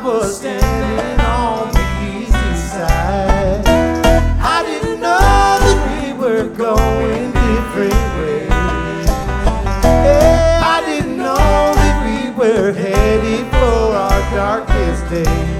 was standing on the easy side. I didn't know that we were going different ways. Yeah, I didn't know that we were headed for our darkest days.